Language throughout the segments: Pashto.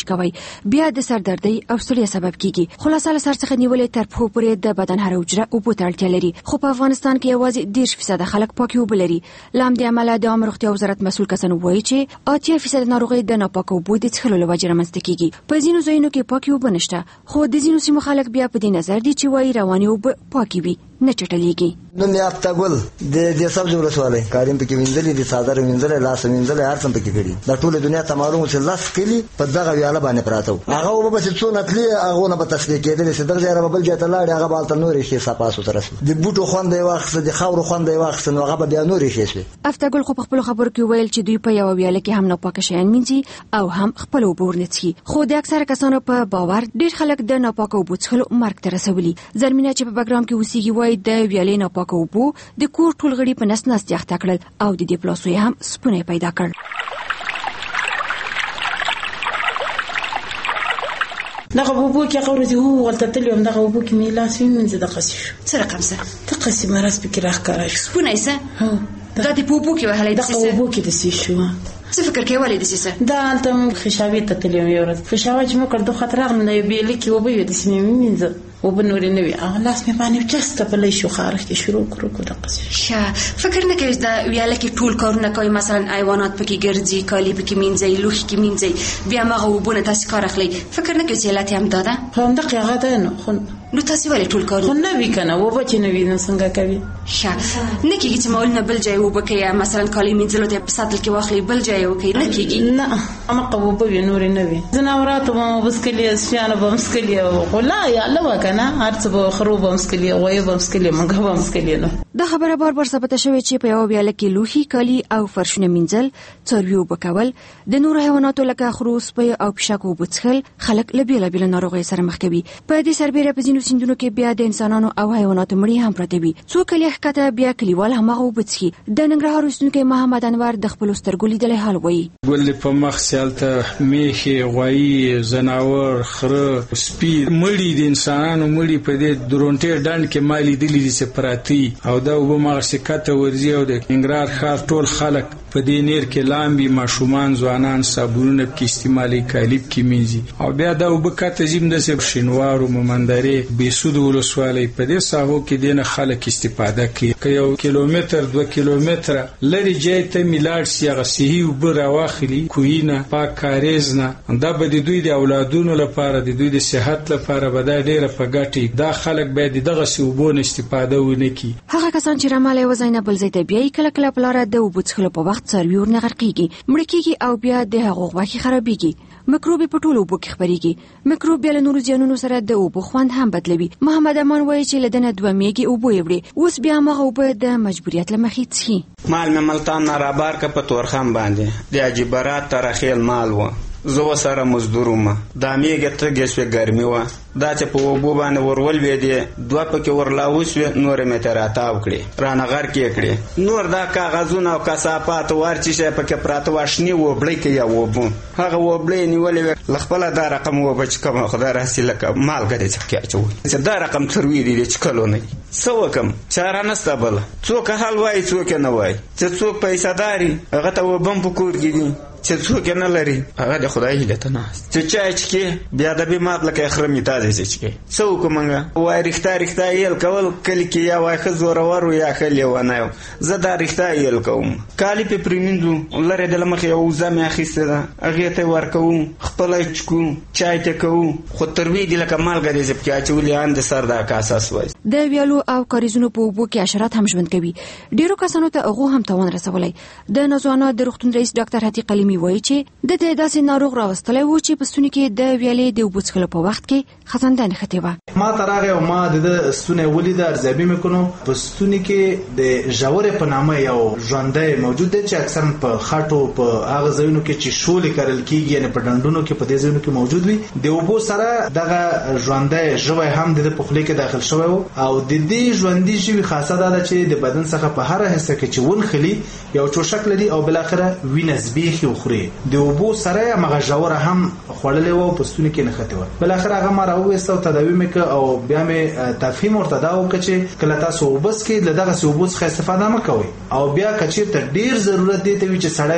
کوي بیا د سردردي او ستړیا سبب کیږي. خلاصه له سر څخه نیولې تر پښو پورې د بدن هر حجره اوبو ته اړتیا لري، خو په افغانستان کې یوازې 10% خلک پاکې اوبه لري. له همدې امله د عامه روغتیا وزارت مسؤل کسان وایي چې 80% ناروغۍ د ناپاکو اوبو د څښلو له وجې رامنځته کیږي. په ځینو ځایونو کې پاکې اوبه نشته، خو د ځینو سیمو خلک بیا په دې نظر دي چې وایي رواني اوبه پاکې وي نه چټلیږي. نن یافته ګل د سبز ولسوالۍ کاریم پکې وینځلې د صادر وینځلې لاس وینځلې هر څه پکې کړي. د ټوله دنیا ته معلومه چې لاس کلی په دغه ویاله باندې پراته هغه وب بس څو نتلې هغه نه په تصدیق کېدل چې دغه ځای بل ځای ته لاړ هغه بالته نورې شي صفاسو تر د بوټو خوندې واخص د خاور خوندې واخص نو هغه بیا نورې شي. افتګل خو په خپل خبرو کې ویل چې دوی په یو ویاله کې هم ناپاک شیان مینځي او هم خپل اوبه ورنڅي، خو د اکثره کسانو په باور ډېر خلک د ناپاک اوبو څښلو مرګ ته رسولي. زرمینه چې په بګرام کې اوسېږي وایي د ویالې ناپاک اوبو د کور ټول غړي په نس یخته کړل او د دې پلاسو هم سپونه پیدا کړل. دغه اوبو کې غوړې هو ولته تل یو دغه اوبو کې میلاس وینځي د قصې شو سره کوم څه ته قصې مرز به کې راخکاره شو سپونه یې هو دا د اوبو کې وهلې د اوبو کې د سې شو. څه فکر کې ولې د سې دا الته خشاوي ته تل یو ورځ خشاوي چې مو کړ دوه خطر غنه بیل کې وبې د سې مینځه وبنوري نوي لاس مې باندې چسته په لې شو خارخ کې شروع کړو د قصې. ښه فکر نه کوي دا ویاله کې ټول کارونه کوي، مثلا حیوانات پکې ګرځي، کالی پکې مینځي، لوخي کې مینځي، بیا مغه وبونه تاسو کار اخلي. فکر نه کوي چې علت هم داده هم دغه هغه ده نو تاسو ولې ټول کارونه خو نه وی کنه و به چې نه وی نو څنګه کوي. ښه نه کېږي چې مول نه بل ځای وبکې مثلا کالی مینځلو ته په ساتل کې واخلي بل ځای وکړي نه کېږي. نه اما قوبه وی نور نه وی زناورات مو بسکلی سفیان بمسکلی ولا یا لو کنه هرڅه خروب بمسکلی وای بمسکلی مګه بمسکلی نو. دا خبره بار ثابته شوې چې په یو ویاله کې لوخي کالی او فرشونه مینځل، څاروي وبکول، د نور حیواناتو لکه خروس په او پښاکو وبڅخل خلک له بیلابیل ناروغۍ سره مخ کوي. په دې سربېره په ځینو سیندونو کې بیا د انسانانو او حیواناتو مړي هم پراته وي. څو کلی ښکته بیا کلیوال همغه وبڅخي. د ننګرهار اوسیدونکي محمد انور د خپل سترګو لیدلې حال وایي. ګل په مخ سیالته میخي غوایی زناور خره سپي مړي د انسانانو مړي په دې درونټه ډند کې مالي دلی دي سپراتی او دا وب ما شکایت ورزي او د ننګرهار ښار ټول خلک په دې نیر کې لامبي ماشومان ځوانان صابونونه کې استعمالي کالیب کې مینځي او بیا دا وبکته زم د شینوارو ممندري بیسود ولسوالۍ په دې ساحو کې دینه خلک استفاده کوي. که یو کیلومتر 2 کیلومتر لري ځای ته میلاړ سی هغه صحي وبره واخلي کوینه پاک کاریزنه دا به د دوی د اولادونو لپاره د دوی د صحت لپاره به دا ډیره په ګټي. دا خلک باید دغه سوبونه استفاده ونه کړي. هغه کسان چې رماله وزاینه بل ځای ته بیا کله کله پلاره د اوبو څخه په وخت څاروي ورنه غرقېږي، مړ کېږي او بیا د هغو غوښې خرابېږي. میکروب په ټولو اوبو کې خپرېږي. میکروب بیا له نورو زیانونو سره د اوبو خوند هم بدلوي. محمد امان وایي چې له دنه 2 میږي اوبه یې وړي، اوس بیا هغه اوبه د مجبوریت له مخې څښي. مال مې ملتان نه رابار که په تورخم باندې د عجیبرات ترخیل مال و زو سره مزدورومه دا میګه ته ګسوي ګرمي و دا چې په وبو باندې ورول وې دي دوه پکې ورلاوس و نور مې تراتا وکړي رانه غر کې کړي نور دا کاغذونه او کثافات ورچې شه پکې پراته واشني و بلې کې یا وبو هغه و بلې نیولې لخپل دا رقم و بچ کوم خدای راسي لکه مال غدي چې اچول چې دا رقم تروي دي چې کلو نه سو کم چاره نسته بل څوک حل وای څوک نه وای چې څوک پیسې داري هغه ته وبم پکور کیږي چې څوک نه لري هغه د خدای هیله نه چې چا چې بیا د به مات لکه خرمې تازه چې څو کومه وای رښتا یل کول کلی کې یا وای خزور ورو یا خلی ونه زدا رښتا یل کوم کالی په پریمندو لره د لمخ یو زمه اخیسته هغه ته ورکو خپل چکو چای ته کو خو تروی دی لکه مال غدي چې اچولې اند سر دا اساس وای د ویالو او کاریزونو په وبو کې حشرات هم ژوند کوي. ډیرو کسانو ته هغه هم توان رسولای. د نوځوانو د روغتون رئیس ډاکټر هتی قلیمی وایي چې د داسې ناروغ راوستلای و چې پستونی کې د ویالې د وبو څخه په وخت کې خزانده نخته و. ما تراغه او ما د ستونه ولید ارزبی میکنو پستونی کې د جوړه په نامه یو ژوندې موجود دی چې اکثر په خاطو په هغه ځایونو کې چې شولې کارل کیږي یعنی په ډندونو کې په دې ځایونو کې موجود وي د وبو سره دغه ژوندې ژوي هم د پخلي کې داخل شوی او د دې ژوندې ژوي خاصه ده چې د بدن څخه په هر حصه کې چې ونخلي یو چوشک لري او بل اخره وینې زبېخي وخوري د وبو سره مغه جوړه هم خړلې و پستونی کې نخته و بل اخره هغه ما راوېست او تداوی مک او بیا مې تفهیم ورته داو کچې کله تاسو وبس کې لدغه وبوس څخه استفاده مکوئ او بیا کچې ته ډیر ضرورت دی ته چې سړی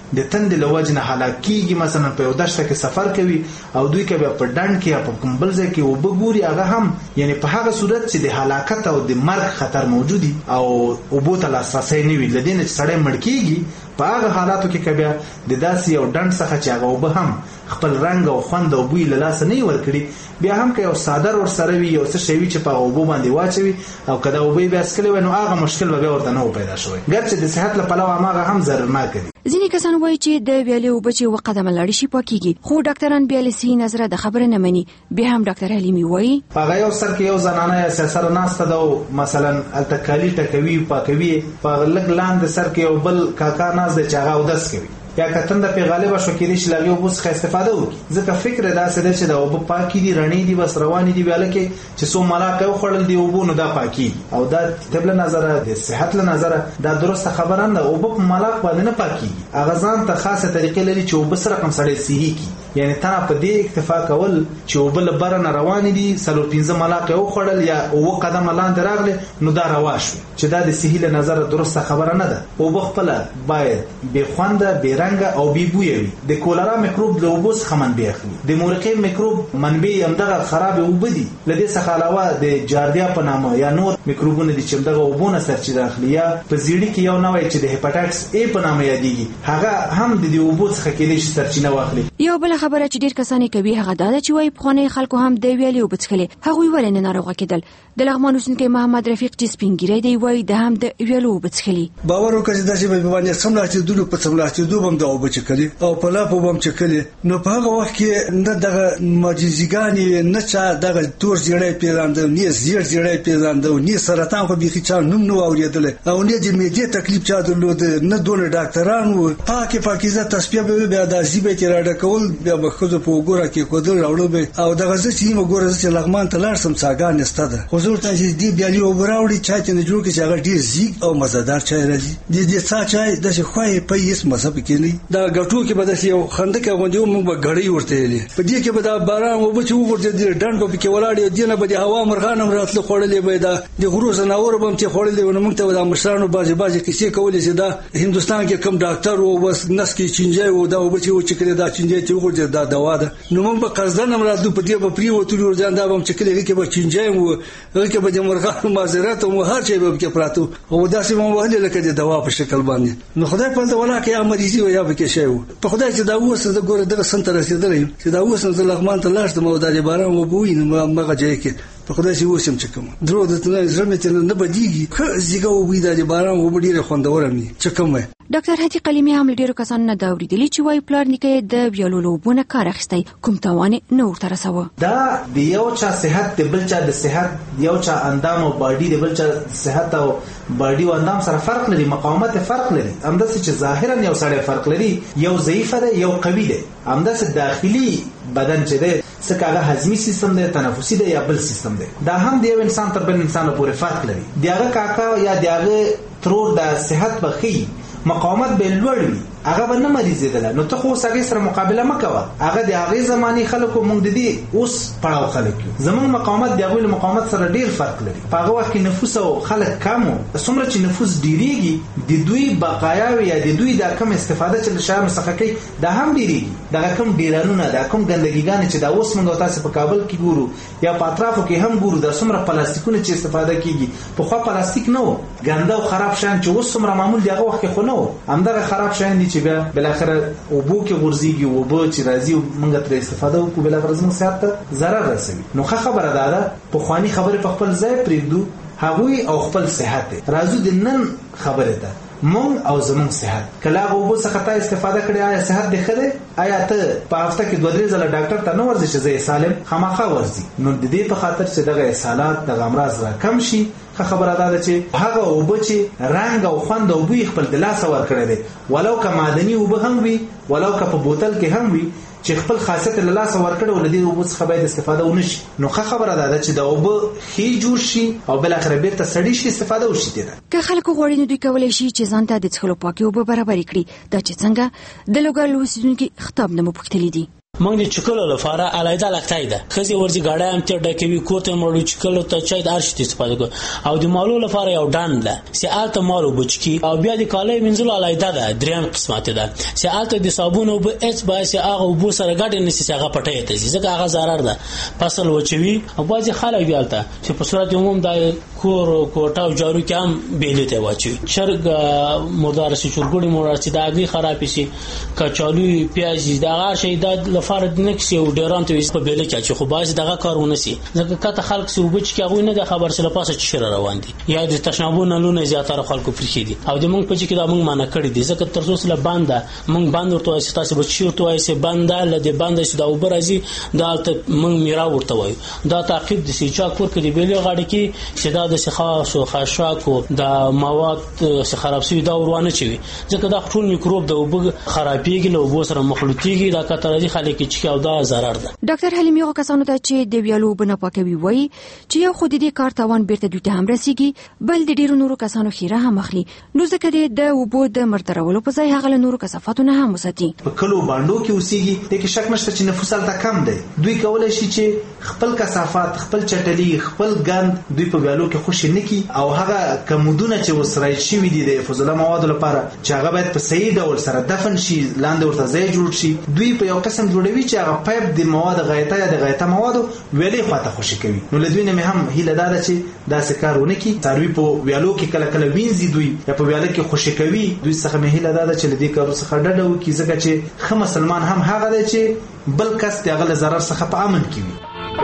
د تند لوجه نه هلاکیږي، مثلا په یو دشته کې سفر کوي او دوی کې په ډنډ کې په کوم بل ځای کې وبګوري، هغه هم یعنی په هغه صورت چې د هلاکت او د مرګ خطر موجودي او اوبو ته لاسرسی نه وي، لدې نه چې سړی مړ کېږي په هغه حالاتو کې که بیا د داسې یو ډنډ څخه چې هغه اوبه هم خپل رنګ او خوند او بوی له لاسه نه ورکړي، بیا هم که یو څادر ورسره وي، یو څه شی وي چې په اوبو باندې واچوي او که دا اوبه بیا څښلې وي، نو هغه مشکل به بیا ورته نه پیدا شوی، ګرچې د صحت له پلوه هماغه هم ضررناکه دي. ځینې کسان وایي چې د ویالې اوبه چې وقدمه لاړې شي پاکېږي، خو ډاکټران بیا له صحي نظره د خبره نه مني. بیا هم ډاکټر حلیمي وایي هغه یو سر کې یو زنانه یا سره ناسته ده او مثلا هلته کالي ټکوي پاکوي، په لږ لاندې سر کې یو بل کاکا ناست دی چې هغه اودس کوي، یا کتن د پیغاله شو کېدې چې لاغي اوبو څخه استفاده وکړي، ځکه فکر داسې دی چې د اوبو پاکي دي، رڼې دي، بس روانې دي، ویاله کې چې څو ملاقه وخړل دی اوبو نو دا پاکي، او دا طب له نظره د صحت له نظره دا درسته خبره نه، اوبو په ملاق باندې نه پاکي، هغه ځان ته خاصه طریقې لري چې اوبو سره کوم سړی صحي کی، یعنی تنه په دې اکتفا کول چې اوبو له بره نه روانې دي، سلو 15 ملاقه وخړل یا او قدم لاندې راغله نو دا روا شو، چې دا د صحي له نظره درسته خبره نه ده. اوبو خپل باید به خوانده به رنګ او بی بوی وي، د کولرا میکروب له اوبو څخه منبع اخلي، د مورقې میکروب منبع همدغه خراب اوبه دي، لدې څخه علاوه د جاردیا په نامه یا نور میکروبونه دي چې همدغه اوبونه سرچینه اخلي، یا په زیړی کې یو نوع چې د هپاتایټس ای په نامه یادېږي، هغه هم د دې اوبو څخه کېدای شي سرچینه واخلي. یو بل خبره چې ډیر کسان کوي هغه دا چې وایي پخواني خلکو هم د ویالې اوبه څښلې، هغوی ولې نه ناروغه کېدل. د لغمان اوسېدونکی محمد رفیق چې سپینګیری دی وایي د هم د ویالو اوبه څښلي. باور وکړه چې داسې به باندې سملاستې دلو په سملاستې دوبم د اوبه چکلي او په لا په بم چکلي، نو په هغه وخت کې نه دغه معجزګانی نه چا دغه تور زیړې پیژاند، نه زیړ زیړې پیژاند، نه سرطان خو بيخي چا نوم نو اوریدل، او نه د معدې تکلیف چا درلود، نه دونه ډاکټران وو، پاکیزه تصفیه به بیا د زیبه کې راډه کول، بیا بخزه په وګوره کې کودل راوړو به، او دغه ځکه چې موږ ګورځ چې لغمان ته لاړ سم څاګان استاده حضور ته چې دی بیا لی وبراوړي چا چې نه جوړ کې چې هغه ډیر زیګ او مزدار چای راځي، دې څا چای د خوای په یس مذهب کې نه دا غټو کې به د یو خندق غونډو موږ به غړی ورته لې، په دې کې به دا باران وبو چې وګورځي د ډنډ په کې ولاړ دی نه به د هوا مرغانم راتله خړلې به دا د غرو زناور به ته خړلې ونه موږ ته د مشرانو بازي کیسې کولې چې دا هندستان کې کم ډاکټر وو بس نس کې چنجای وو دا وبو چې کړي دا چنجای ته وګورځي دا دوا ده، نو موږ به قرضدان مرادو په دې په پریو تلور ځان دا به چې کړي کې به چنجای وو کې به د مرغانو معذرت او هر شی به کې پراتو او داسې مو وهل لکه د دوا په شکل باندې، نو خدای په دې ولا کې امریزي و یا به کې شی وو، په خدای چې دا اوس د ګوره دغه سنت رسیدلې چې دا اوس د لغمان ته لاړ د مودا د باران وبوي نو مګه ځای کې په خدای چې اوسم چې کوم درو د تنه زړه ته نه بدیږي زیګه وبوي د باران وبډیره خوندور مې چې کوم وي. ډاکټر هادي قلیمي هم ډیرو کسانو نه دا اوریدلی چې وایي پلار نیکه د ویالو لوبونه کار اخیستی، کوم تاوان نه ورته رسوه. دا د یو چا صحت د بل چا د صحت، یو چا اندام او باډي د بل چا صحت او باډي او اندام سره فرق لري، مقاومت فرق لري، همداسې چې ظاهرا یو سړی فرق لري، یو ضعیف دی یو قوي دی، همداسې داخلي بدن چې دی څنګه هغه هضمي سیستم دی، تنفسي دی یا بل سیستم دی، دا هم د یو انسان تر بل انسان پورې فرق لري. دغه کاکا یا دغه ترور د صحت بخي مقاومت به لوړ وي، هغه به نه مریضېدل، نو ته خو هغه سره مقابله مکوه، هغه د هغه زماني خلکو مونږ د دې اوس پړاو خلک یو، زمونږ مقاومت د هغه مقاومت سره ډیر فرق لري. په هغه وخت کې نفوس او خلک کمو، څومره چې نفوس ډیریږي د دوی بقایا یا د دوی د کم استفاده چې شامل څخه کوي دا هم ډیریږي، دا کم ډیرانونه دا کم ګندګیګان چې دا اوس موږ تاسو په کابل کې ګورو یا په اطرافو کې هم ګورو، دا څومره پلاستیکونه چې استفاده کیږي، په خو پلاستیک نه و، ګنده او خراب شان چې اوس څومره معمول دی هغه وخت کې خو نه و، همدغه خراب شان دي چې بیا بالاخره اوبو کې غورځيږي، اوبو چې راځي موږ تر استفاده وکړو بالاخره زموږ صحت ته ضرر رسوي. نو خبره ده په خواني خبره په خپل ځای پرېږدو، هغوی او خپل صحت راځو د نن خبره ده مونږ او زموږ صحت. کله اوبو څخه ته استفاده کړې آیا صحت دې ښه دی؟ آیا ته په هفته کې 2-3 ځله ډاکټر ته نه ورځې چې زه سالم؟ خامخا ورځي. نو د دې په خاطر چې دغه اسهالات دغه امراض را کم شي، خبره ده چې هغه اوبه چې رنګ او خوند او بوی خپل د لاس ور کړی دی، ولو که معدني اوبه هم وي، ولو که په بوتل کې هم وي، چې خپل خاصیت له لاس ور کړو لدی اوبه څخه باید استفاده ونشي. نو خبره ده چې د اوبه خې جوړ شي او بل اخر بیرته سړی شي استفاده وشي. که خلکو غوړي نه دوی کولای شي چې ځان ته د څښلو پاکي اوبه برابر کړي، دا چې څنګه د لوګر اوسیدونکو خطاب نه مو پوښتلی دي. موږ د چکلو لپاره علایده لکټای ده خزي ورځي غاړه هم ته ډکوي کوته مړو چکلو ته چای د ارشت استفاده کو او د مالو لپاره یو ډان ده سیالته مالو بچکی او بیا د کالای منځلو علایده ده دریم قسمت ده سیالته د صابون او اچ باسي هغه بو سره ګډ نسی هغه پټه ته ځکه هغه zarar ده فصل وچوي او بازي خلک بیالته چې په صورت عموم د کور کوټه او جارو کې هم بیلته واچي چرګ مردار سي چورګړي مردار سي داګي خراب شي کچالو پیاز دا هغه شی د لپاره د نکسي او ډیران ته په بیل کې چې خو بازي دغه کارونه سي ځکه کته خلک سي وبچ کې هغه نه د خبر سره پاسه چشره روان دي یا د تشنابونه لونه زیاتره خلکو پرخي دي او د مونږ په چې کې دا مونږ معنی کړی دي ځکه تر څو سره باندې مونږ باندې ورته وایي تاسو بچی ورته وایي سي باندې لدی باندې چې دا وبرازي دا مونږ میرا ورته وایي دا تعقیب دي چې چا کور کې دی بیل غاړي کې چې دا د سخاش او خاشاک او د مواد خراب شوی دا ورونه چوي ځکه دا ټول میکروب د وب خرابېږي له وب سره مخلوطيږي دا کتر دي خلک چې او دا zarar ده ډاکټر حلیم یو کسانو ته چې د ویالو بنا پاکوي وایي چې یو خود دې کار تاوان بیرته دوی ته هم رسیږي بل د ډیرو نورو کسانو خیره هم اخلي نو ځکه د وبو د مرترولو په ځای هغه نورو کثافاتو نه هم وساتي په کلو باندې کې اوسېږي د کې شک نشته چې نفوس الته کم دی دوی کولای شي چې خپل کثافات خپل چټلي خپل ګند دوی په ویالو کې خوشی نکي او هغه کمودونه چې وسرای شي دي د فضله مواد لپاره چې هغه باید په صحیح ډول سره دفن شي لاندې ورته ځای جوړ شي دوی په یو قسم جوړوي چې هغه پایپ د مواد غایطه یا د غایطه موادو ویلې خواته خوشی کوي نو لدوی نه هم هیله ده چې دا سکارونه کی څاروي په ویالو کې کله کله وینځي دوی یا په ویالو کې خوشی کوي دوی څخه هیله ده چې لدی کارو څخه ډډه وکړي ځکه چې خه مسلمان هم هغه دی چې بل کس دغه zarar څخه په امن کې وي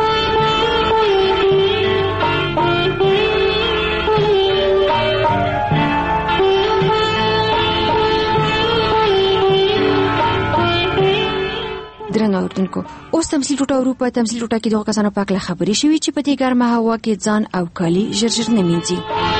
درنو اوردونکو اوس تمثيل ټوټه اروپا تمثيل ټوټه کې دغه کسانو پاک له خبرې شوې چې په دې ګرمه هوا کې ځان او کالي ژر نه مینځي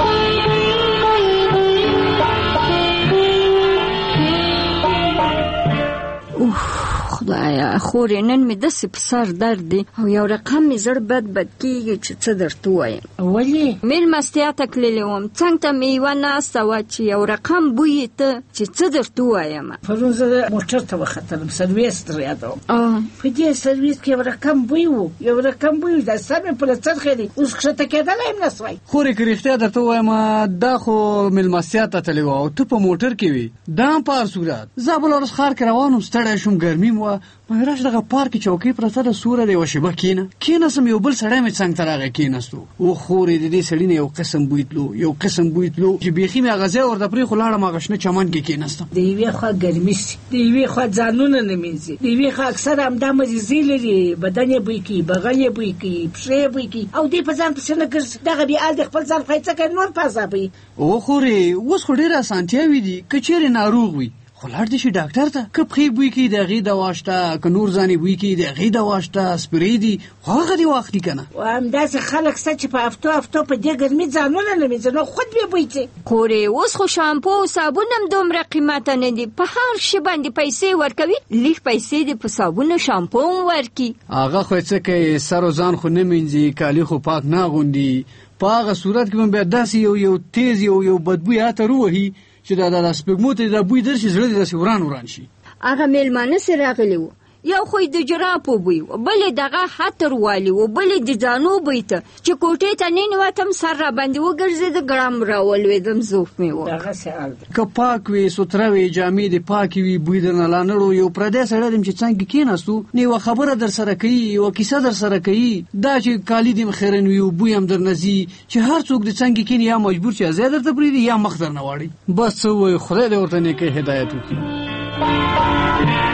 خدایا خورې نن مې د سپ سر درد دی او یو رقم مې زړه بد کیږي چې څه درته وایم ولې مېل مستیا تکلیلې وم څنګه ته میوه ناسته وه چې یو رقم بوی ته چې څه درته وایم پرون زه موټر ته وختلم سرویس تر یادوم په دې سرویس کې یو رقم بوی و دا سر مې په لڅر خېدی اوس ښکته کېدلی هم نسوای خورې که رښتیا درته وایم دا خو میلمستیا ته تللی وه او ته په موټر کې وې دا هم په هر صورت زه بله ورځ ښار کې روان وم ستړی شوم ګرمي مې وه مهراج دغه پارک چوکۍ پرته د سوره د یوه شیبه کېناستم یو بل سړی مې څنګ ته راغی کېناستو او خورې د دې سړي نه یو قسم بوی تلو چې بیخي مې هغه ځای ورته پرېښو لاړم هغه شنه چمن کې کېناستم د یوې خوا ګرمي سي د یوې خوا ځانونه نه مینځي د یوې خوا اکثر همدا مزیزې لري بدن یې بوی کوي بغل یې بوی کوي پښې یې بوی کوي او دوی په ځان پسې نه ګرځي دغه بیا د خپل ځان پایڅه کوي نور په عذابوي او خورې اوس خو ډېرې اسانتیاوې دي که چېرې ناروغ وي خو لاړ دې شي ډاکټر ته که پښې بوی کوي د هغې دوا شته که نور ځانې بوی کوي د هغې دوا شته سپرې دي خو هغه دې واخلي که نه همداسې خلک شته چې په هفتو په دې ګرمي ځانونه نه مینځي نو خود بیا بوی کوي خورې اوس خو شامپو او صابون هم دومره قیمته نه دي په هر شي باندې پیسې ورکوي لږ پیسې دې په صابون او شامپو هم ورکي هغه خو څه کوي سر و ځان خو نه مینځي کالي خو پاک نه اغوندي په هغه صورت کې به بیا داسې یو تیز یو بدبوی عطر ووهي چې دا سپږمو ته دا بوی درشي زړه دې داسې وران شي هغه میلمانه سره راغلی وو یو خو د جرابو بوی و بل دغه حتر والی و بل د ځانو بوی ته چې کوټې ته ننوتم سر را باندې وګرځېد ګړم راولوېدم زوف مې و دغسې حال دی که پاک وي سوتره وي جامې دې پاکې وي بوی درنه لانړو یو پردی سړی دم چې څنګه کېناستو نو یوه خبره در سره کوي یوه کیسه در سره کوي دا چې کالي دې خیرن وي او بوی هم درنه ځي چې هر څوک د څنګه کېني یا مجبور چې ځای درته پرېږدي یا مخ درنه واړي بس څه ووایي خدای دې ورته نیکۍ هدایت وکړي